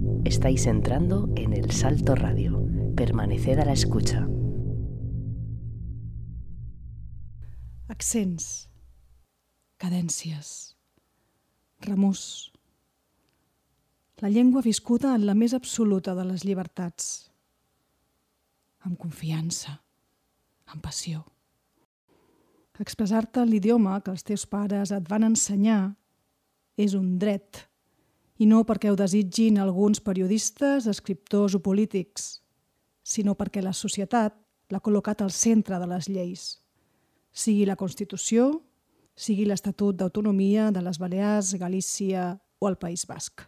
Estáis entrando en El Salto Radio. Permaneced a la escucha. Accents, cadències, remús. La llengua viscuda en la més absoluta de les llibertats. Amb confiança, amb passió. Expressar-te en l'idioma que els teus pares et van ensenyar és un dret, i no perquè ho desitgin alguns periodistes, escriptors o polítics, sinó perquè la societat l'ha col·locat al centre de les lleis, sigui la Constitució, sigui l'Estatut d'Autonomia de les Balears, Galícia o el País Basc.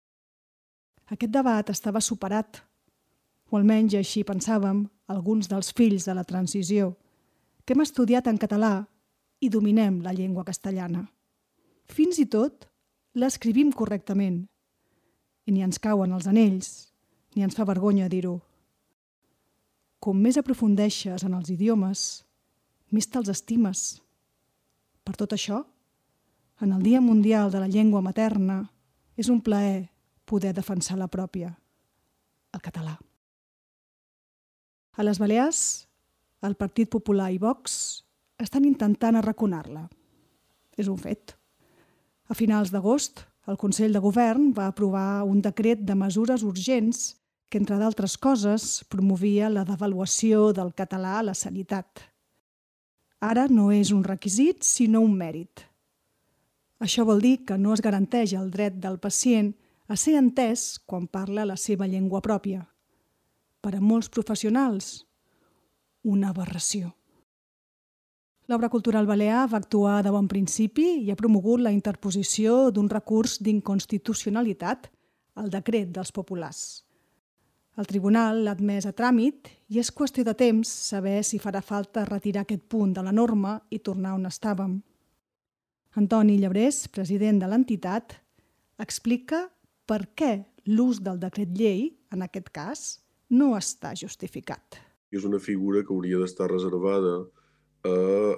Aquest debat estava superat, o almenys així pensàvem alguns dels fills de la transició, que hem estudiat en català i dominem la llengua castellana. Fins i tot l'escrivim correctament, i ni ens cauen els anells, ni ens fa vergonya dir-ho. Com més aprofundeixes en els idiomes, més te'ls estimes. Per tot això, en el Dia Mundial de la Llengua Materna, és un plaer poder defensar la pròpia, el català. A les Balears, el Partit Popular i Vox estan intentant arraconar-la. És un fet. A finals d'agost, el Consell de Govern va aprovar un decret de mesures urgents que, entre d'altres coses, promovia la devaluació del català a la sanitat. Ara no és un requisit, sinó un mèrit. Això vol dir que no es garanteix el dret del pacient a ser entès quan parla la seva llengua pròpia. Per a molts professionals, una aberració. L'Obra Cultural Balear va actuar de bon principi i ha promogut la interposició d'un recurs d'inconstitucionalitat al decret dels populars. El tribunal l'ha admès a tràmit i és qüestió de temps saber si farà falta retirar aquest punt de la norma i tornar on estàvem. Antoni Llebrés, president de l'entitat, explica per què l'ús del decret llei, en aquest cas, no està justificat. És una figura que hauria d'estar reservada a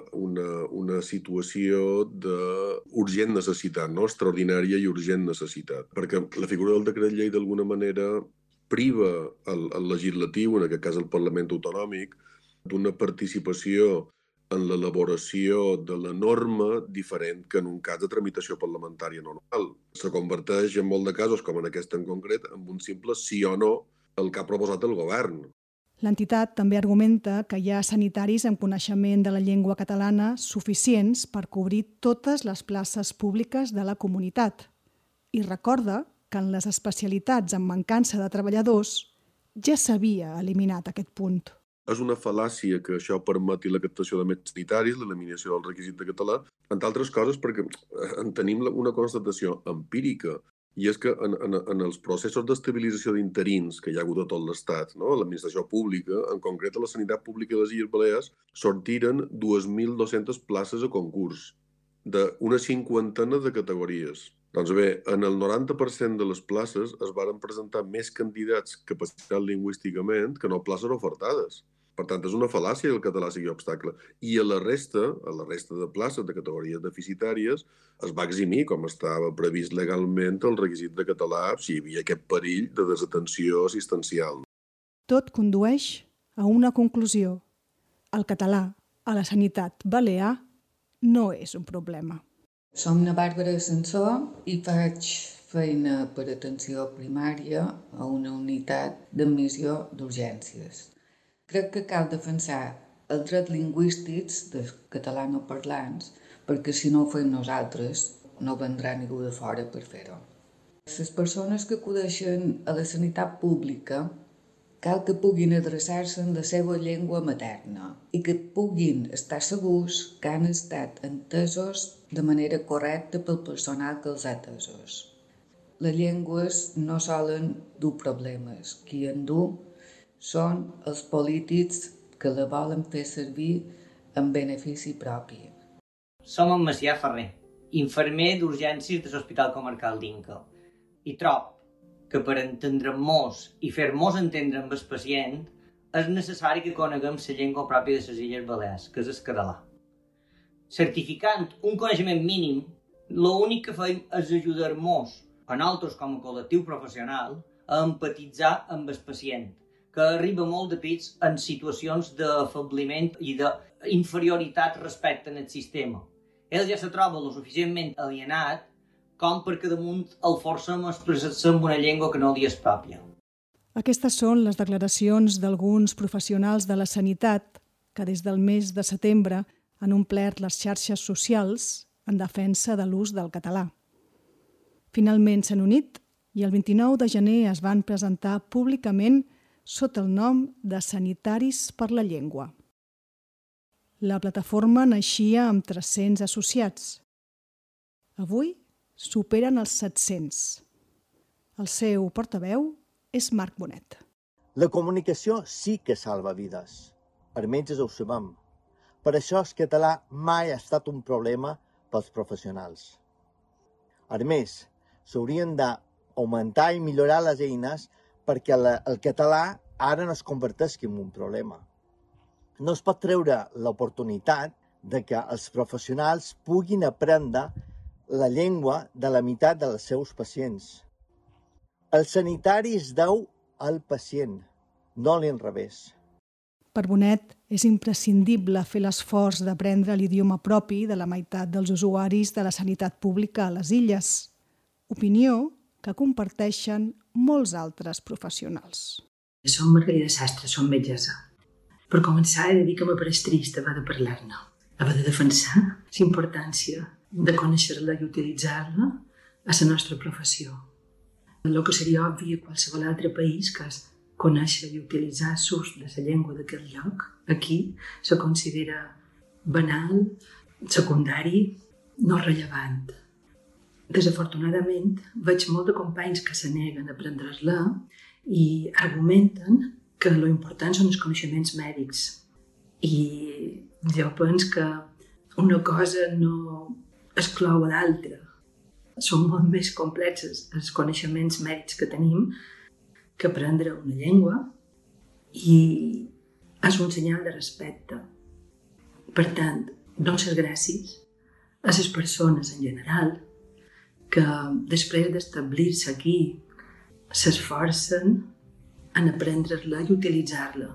una situació d'urgent necessitat, no? Extraordinària i urgent necessitat. Perquè la figura del decret llei d'alguna manera priva el legislatiu, en aquest cas el Parlament Autonòmic, d'una participació en l'elaboració de la norma diferent que en un cas de tramitació parlamentària normal. Se converteix en molt de casos, com en aquest en concret, en un simple sí o no el que ha proposat el govern. L'entitat també argumenta que hi ha sanitaris amb coneixement de la llengua catalana suficients per cobrir totes les places públiques de la comunitat i recorda que en les especialitats amb mancança de treballadors ja s'havia eliminat aquest punt. És una fal·làcia que això permeti la captació de metges sanitaris, l'eliminació del requisit de català, entre altres coses perquè en tenim una constatació empírica. I és que en els processos d'estabilització d'interins que hi ha hagut a tot l'Estat, no? L'administració pública, en concret a la sanitat pública de les Illes Balears, sortiren 2.200 places a concurs, d'una cinquantena de categories. Doncs bé, en el 90% de les places es varen presentar més candidats capacitats lingüísticament que no places ofertades. Per tant, és una fal·làcia que el català sigui obstacle. I a la resta de places de categories deficitàries es va eximir, com estava previst legalment, el requisit de català si hi havia aquest perill de desatenció assistencial. Tot condueix a una conclusió. El català a la sanitat balear no és un problema. Som na Bàrbara Sansó i faig feina per atenció primària a una unitat d'admissió d'urgències. Crec que cal defensar els drets lingüístics dels catalanoparlants perquè si no ho fem nosaltres no vendrà ningú de fora per fer-ho. Les persones que acudeixen a la sanitat pública cal que puguin adreçar-se en la seva llengua materna i que puguin estar segurs que han estat entesos de manera correcta pel personal que els ha atesos. Les llengües no solen dur problemes. Qui en du són els polítics que la volen fer servir en benefici propi. Som en Macià Ferrer, infermer d'urgències de l'Hospital Comarcal d'Inca, i trob que per entendre-nos i fer-nos entendre amb el pacient és necessari que coneguem la llengua pròpia de les Illes Balears, que és el català. Certificant un coneixement mínim, l'únic que fem és ajudar-nos a nosaltres com a col·lectiu professional a empatitzar amb el pacient, que arriba molt de pits en situacions d'afebliment i d'inferioritat respecte al sistema. Ell ja se troba lo suficientment alienat com perquè damunt el forcem a expressar-se en una llengua que no li és pròpia. Aquestes són les declaracions d'alguns professionals de la sanitat que des del mes de setembre han omplert les xarxes socials en defensa de l'ús del català. Finalment s'han unit i el 29 de gener es van presentar públicament sota el nom de Sanitaris per la Llengua. La plataforma naixia amb 300 associats. Avui superen els 700. El seu portaveu és Marc Bonet. La comunicació sí que salva vides. Els metges ho sabem. Per això el català mai ha estat un problema pels professionals. A més, s'haurien d'augmentar i millorar les eines perquè el català ara no es converteixi en un problema. No es pot treure l'oportunitat de que els professionals puguin aprendre la llengua de la meitat dels seus pacients. El sanitari es deu al pacient, no a l'inrevés. Per Bonet és imprescindible fer l'esforç d'aprendre l'idioma propi de la meitat dels usuaris de la sanitat pública a les illes, opinió que comparteixen molts altres professionals. Som Margarida Sastre, som metgessa. Per començar, he de dir que m'apareix trist haver de parlar-ne, haver de defensar la importància de conèixer-la i utilitzar-la a la nostra professió. El que seria obvi a qualsevol altre país, que és conèixer i utilitzar l'ús de la llengua d'aquest lloc, aquí se considera banal, secundari, no rellevant. Desafortunadament, veig molt de companys que se neguen a aprendre-la i argumenten que l'important són els coneixements mèdics. I jo penso que una cosa no exclou a l'altra. Són molt més complexes els coneixements mèdics que tenim que aprendre una llengua i és un senyal de respecte. Per tant, dono les gràcies a les persones en general que després d'establir-se aquí s'esforcen en aprendre-la i utilitzar-la.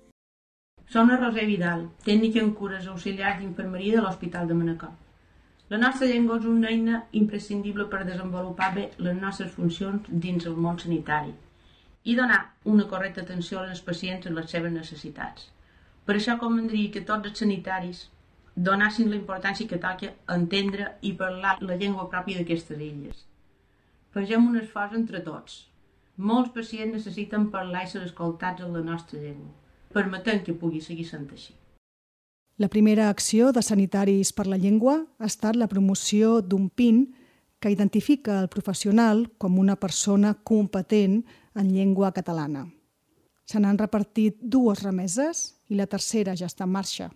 Som la Roser Vidal, tècnica en cures auxiliars d'infermeria de l'Hospital de Manacor. La nostra llengua és una eina imprescindible per desenvolupar bé les nostres funcions dins el món sanitari i donar una correcta atenció als pacients en les seves necessitats. Per això convendria que tots els sanitaris donassin la importància que toca entendre i parlar la llengua pròpia d'aquestes illes. Fegem un esforç entre tots. Molts pacients necessiten parlar i ser escoltats en la nostra llengua. Permetem que pugui seguir sent així. La primera acció de Sanitaris per la Llengua ha estat la promoció d'un PIN que identifica el professional com una persona competent en llengua catalana. Se n'han repartit 2 remeses i la tercera ja està en marxa.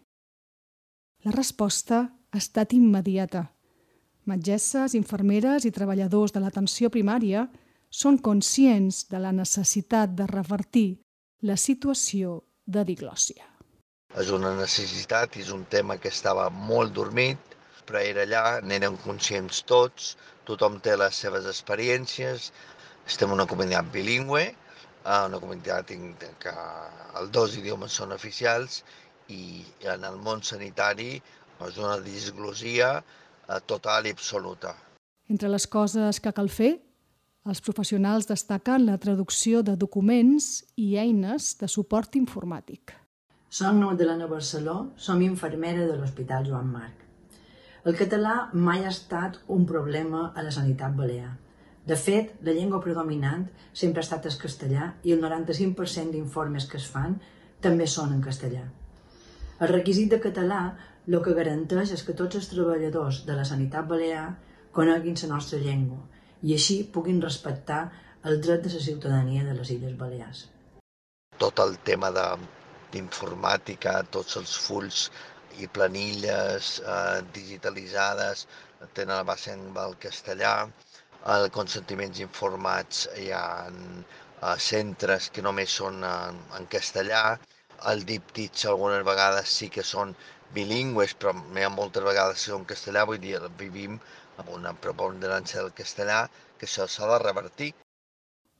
La resposta ha estat immediata. Metgesses, infermeres i treballadors de l'atenció primària són conscients de la necessitat de revertir la situació de diglòssia. És una necessitat i és un tema que estava molt dormit, però era allà, n'eren conscients tots, tothom té les seves experiències, estem en una comunitat bilingüe, una comunitat que els 2 idiomes són oficials i en el món sanitari és una disglossia total i absoluta. Entre les coses que cal fer, els professionals destaquen la traducció de documents i eines de suport informàtic. Som Magdalena Barceló, som infermera de l'Hospital Joan Marc. El català mai ha estat un problema a la sanitat balear. De fet, la llengua predominant sempre ha estat el castellà i el 95% d'informes que es fan també són en castellà. El requisit de català el que garanteix és que tots els treballadors de la sanitat balear coneguin la nostra llengua i així puguin respectar el dret de la ciutadania de les Illes Balears. Tot el tema d'informàtica, tots els fulls i planilles digitalitzades tenen la base en el castellà, els consentiments informats hi ha centres que només són en castellà, els díptics algunes vegades sí que són bilingües, però hi ha moltes vegades que són en castellà, vull dir, vivim amb una preponderància del castellà que això s'ha de revertir.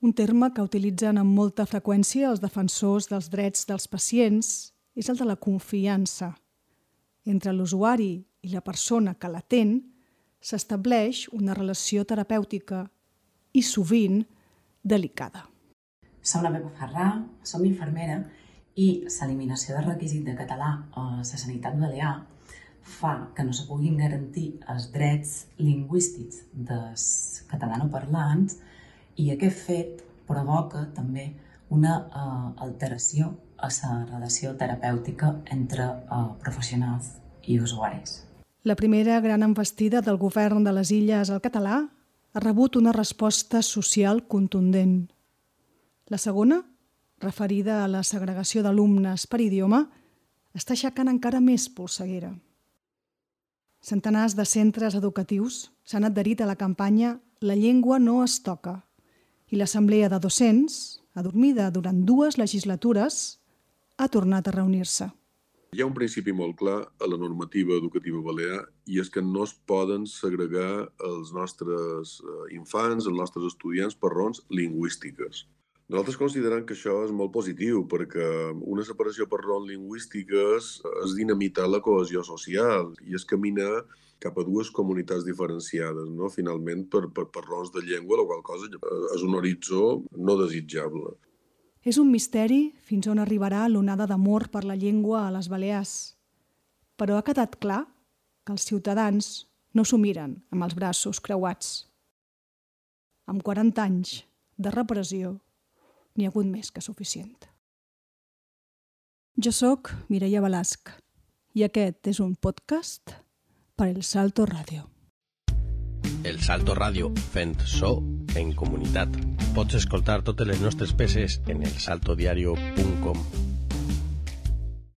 Un terme que utilitzen amb molta freqüència els defensors dels drets dels pacients és el de la confiança. Entre l'usuari i la persona que l'atén s'estableix una relació terapèutica i sovint delicada. Som la Pepa Ferrà, som infermera i l'eliminació del requisit de català a la sanitat balear fa que no se puguin garantir els drets lingüístics dels catalanoparlants i aquest fet provoca també una alteració a la relació terapèutica entre professionals i usuaris. La primera gran envestida del govern de les Illes al català ha rebut una resposta social contundent. La segona, referida a la segregació d'alumnes per idioma, està aixecant encara més polseguera. Centenars de centres educatius s'han adherit a la campanya La llengua no es toca i l'assemblea de docents, adormida durant 2 legislatures, ha tornat a reunir-se. Hi ha un principi molt clar a la normativa educativa balear i és que no es poden segregar els nostres infants, els nostres estudiants per raons lingüístiques. Nosaltres considerem que això és molt positiu perquè una separació per raons lingüístiques és dinamitar la cohesió social i és caminar cap a 2 comunitats diferenciades, no? Finalment, per raons de llengua, la qual cosa és un horitzó no desitjable. És un misteri fins on arribarà l'onada d'amor per la llengua a les Balears, però ha quedat clar que els ciutadans no s'ho miren amb els braços creuats. Amb 40 anys de repressió n'hi ha hagut més que suficient. Jo sóc Mireia Balasc i aquest és un podcast per El Salto Radio. El Salto Radio, fent so en comunitat. Pots escoltar totes les nostres peces en elsaltodiario.com.